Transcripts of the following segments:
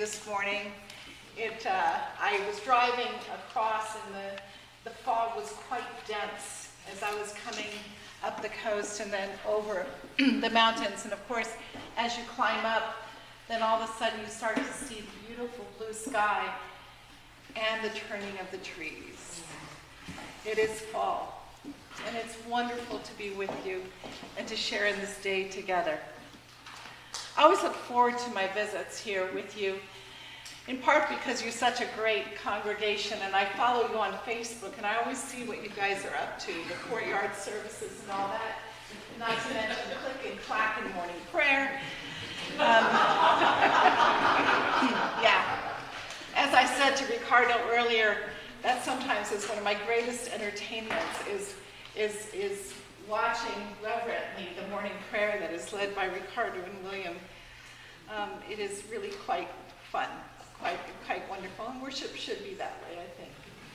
this morning. I was driving across and the fog was quite dense as I was coming up the coast and then over the mountains. And of course, as you climb up, then all of a sudden you start to see the beautiful blue sky and the turning of the trees. It is fall, and it's wonderful to be with you and to share in this day together. I always look forward to my visits here with you, in part because you're such a great congregation, and I follow you on Facebook, and I always see what you guys are up to, the courtyard services and all that, not to mention the click and clack in morning prayer. Yeah. As I said to Ricardo earlier, that sometimes is one of my greatest entertainments, is watching reverently the morning prayer that is led by Ricardo and William. It is really quite fun, quite wonderful, and worship should be that way, I think.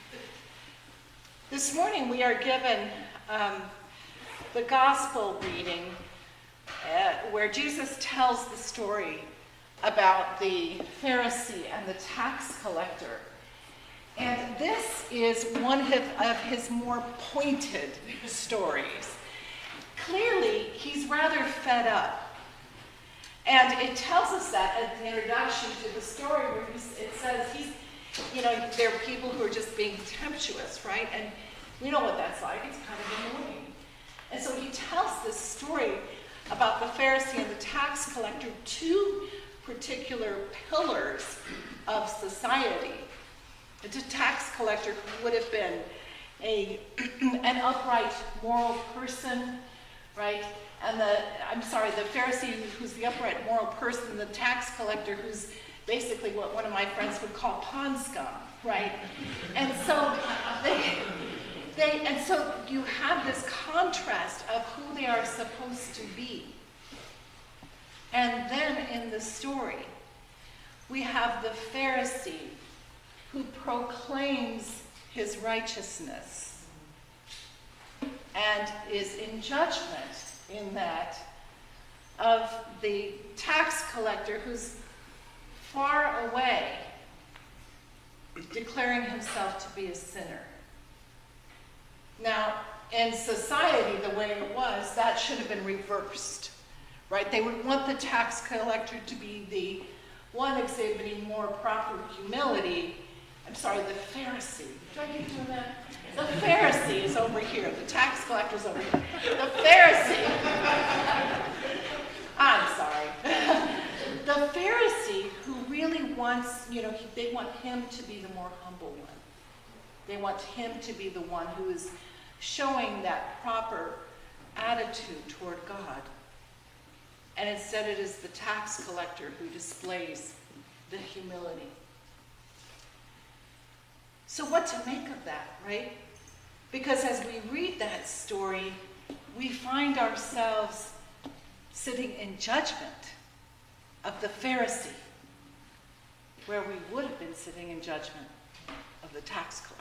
This morning we are given the gospel reading where Jesus tells the story about the Pharisee and the tax collector. And this is one of his more pointed stories. Clearly, he's rather fed up. And it tells us that at the introduction to the story where it says there are people who are just being tempestuous, right? And we know what that's like. It's kind of annoying. And so he tells this story about the Pharisee and the tax collector, two particular pillars of society. The tax collector who would have been an upright, moral person, right? And the Pharisee who's the upright, moral person, the tax collector who's basically what one of my friends would call pond scum, right? And so so you have this contrast of who they are supposed to be. And then in the story, we have the Pharisee who proclaims his righteousness and is in judgment in that of the tax collector who's far away, declaring himself to be a sinner. Now, in society, the way it was, that should have been reversed, right? They would want the tax collector to be the one exhibiting more proper humility. The Pharisee. Do I keep doing that? The Pharisee is over here. The tax collector's over here. The Pharisee. I'm sorry. The Pharisee who really wants, they want him to be the more humble one. They want him to be the one who is showing that proper attitude toward God. And instead it is the tax collector who displays the humility. So what to make of that, right? Because as we read that story, we find ourselves sitting in judgment of the Pharisee, where we would have been sitting in judgment of the tax collector.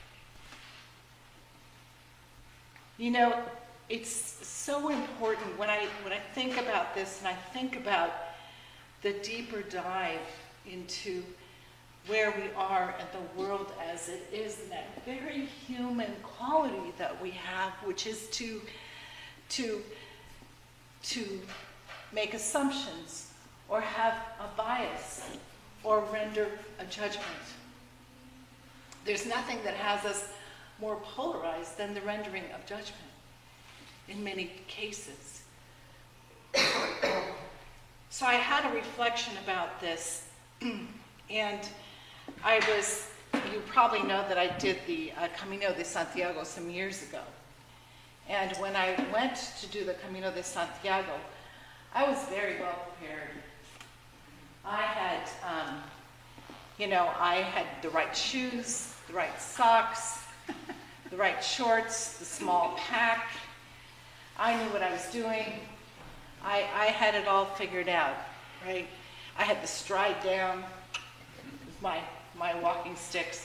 It's so important when I think about this and I think about the deeper dive into where we are in the world as it is, and that very human quality that we have, which is to make assumptions or have a bias or render a judgment. There's nothing that has us more polarized than the rendering of judgment in many cases. So I had a reflection about this, and you probably know that I did the Camino de Santiago some years ago. And when I went to do the Camino de Santiago, I was very well prepared. I had the right shoes, the right socks, the right shorts, the small pack. I knew what I was doing. I had it all figured out, right? I had the stride down with my walking sticks.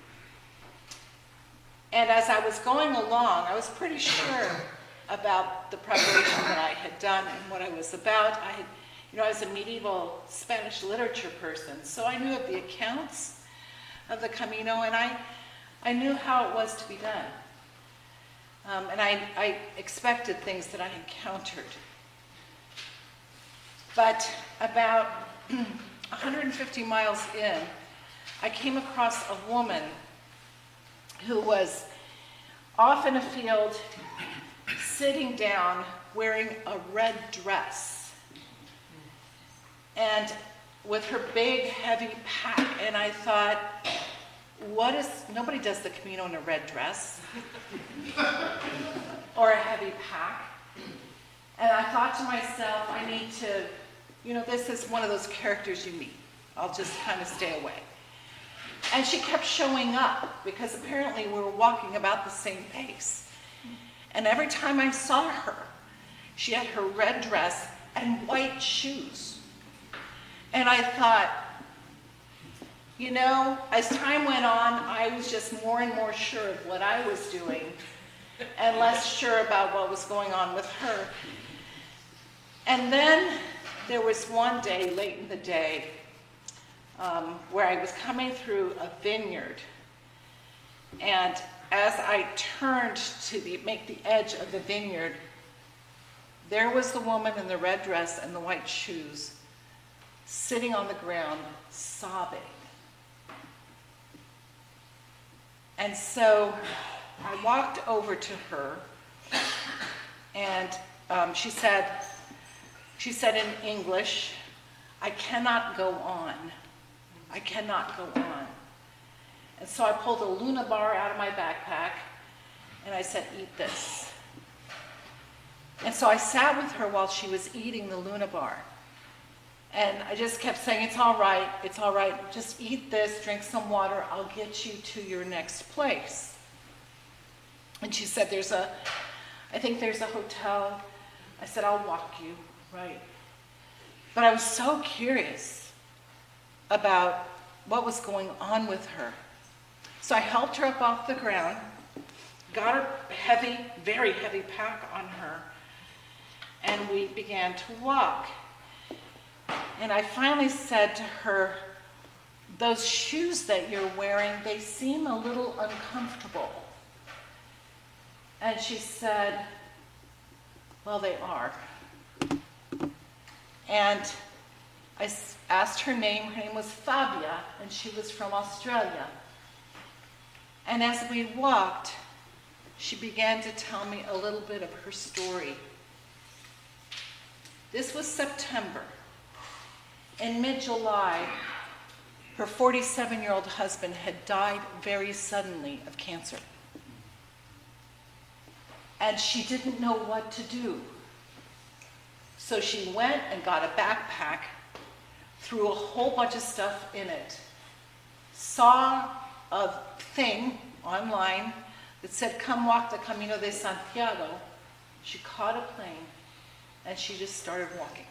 And as I was going along, I was pretty sure about the preparation that I had done and what I was about. I had I was a medieval Spanish literature person, so I knew of the accounts of the Camino, and I knew how it was to be done. And I expected things that I encountered. But about 150 miles in, I came across a woman who was off in a field, sitting down, wearing a red dress, and with her big, heavy pack. And I thought, nobody does the Camino in a red dress or a heavy pack. And I thought to myself, I need to, this is one of those characters you meet. I'll just kind of stay away. And she kept showing up because apparently we were walking about the same pace. And every time I saw her, she had her red dress and white shoes. And I thought, as time went on, I was just more and more sure of what I was doing and less sure about what was going on with her. And then there was one day, late in the day, where I was coming through a vineyard. And as I turned to make the edge of the vineyard, there was the woman in the red dress and the white shoes, sitting on the ground, sobbing. And so I walked over to her, and she said in English, "I cannot go on. I cannot go on." And so I pulled a Luna bar out of my backpack, and I said, "Eat this." And so I sat with her while she was eating the Luna bar. And I just kept saying, it's all right, just eat this, drink some water, I'll get you to your next place. And she said, I think there's a hotel. I said, I'll walk you, right? But I was so curious about what was going on with her. So I helped her up off the ground, got her heavy, very heavy pack on her, and we began to walk. And I finally said to her, "Those shoes that you're wearing, they seem a little uncomfortable." And she said, "Well, they are." And I asked her name. Her name was Fabia, and she was from Australia. And as we walked, she began to tell me a little bit of her story. This was September. In mid-July, her 47-year-old husband had died very suddenly of cancer. And she didn't know what to do. So she went and got a backpack, threw a whole bunch of stuff in it, saw a thing online that said, "Come walk the Camino de Santiago." She caught a plane, and she just started walking.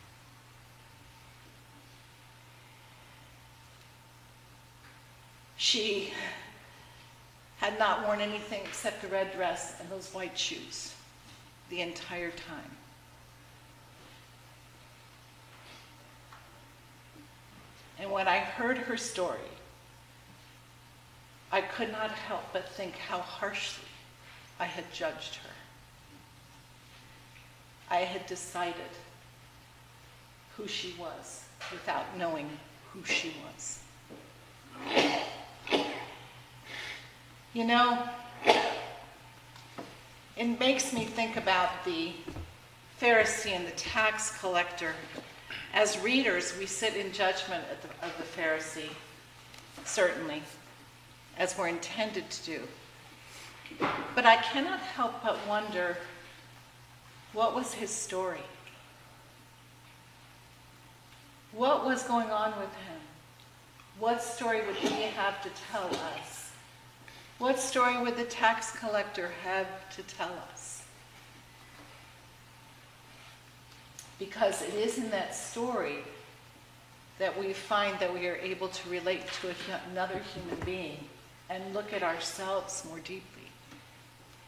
She had not worn anything except a red dress and those white shoes the entire time. And when I heard her story, I could not help but think how harshly I had judged her. I had decided who she was without knowing who she was. It makes me think about the Pharisee and the tax collector. As readers, we sit in judgment of the Pharisee, certainly, as we're intended to do. But I cannot help but wonder, what was his story? What was going on with him? What story would he have to tell us? What story would the tax collector have to tell us? Because it is in that story that we find that we are able to relate to another human being and look at ourselves more deeply.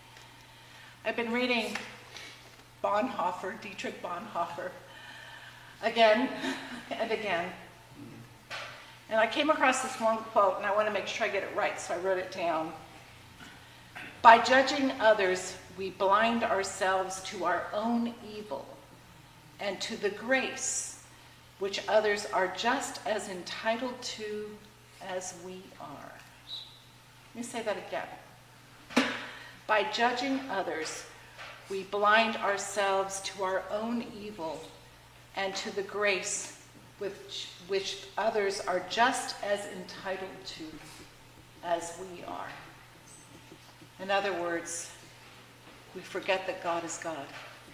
I've been reading Dietrich Bonhoeffer, again and again. And I came across this one quote, and I want to make sure I get it right, so I wrote it down. By judging others, we blind ourselves to our own evil and to the grace which others are just as entitled to as we are. Let me say that again. By judging others, we blind ourselves to our own evil and to the grace which others are just as entitled to as we are. In other words, we forget that God is God.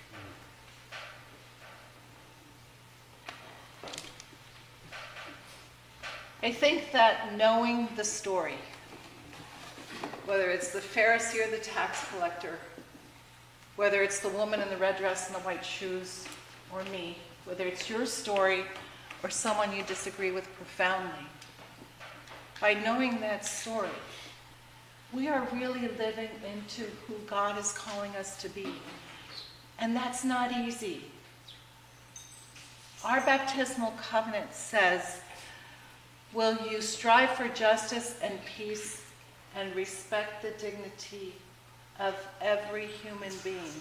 I think that knowing the story, whether it's the Pharisee or the tax collector, whether it's the woman in the red dress and the white shoes, or me, whether it's your story or someone you disagree with profoundly, by knowing that story, we are really living into who God is calling us to be. And that's not easy. Our baptismal covenant says, will you strive for justice and peace and respect the dignity of every human being?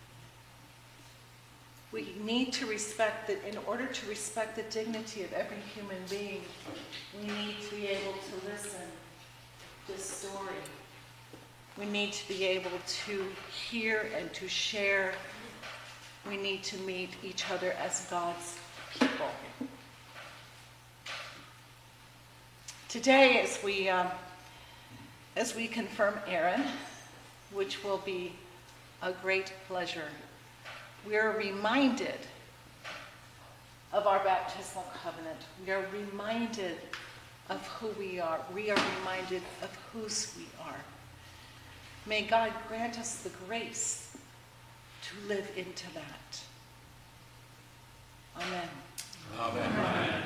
We need to respect that. In order to respect the dignity of every human being, we need to be able to listen to this story. We need to be able to hear and to share. We need to meet each other as God's people. Today, as we confirm Aaron, which will be a great pleasure, we are reminded of our baptismal covenant. We are reminded of who we are. We are reminded of whose we are. May God grant us the grace to live into that. Amen. Amen.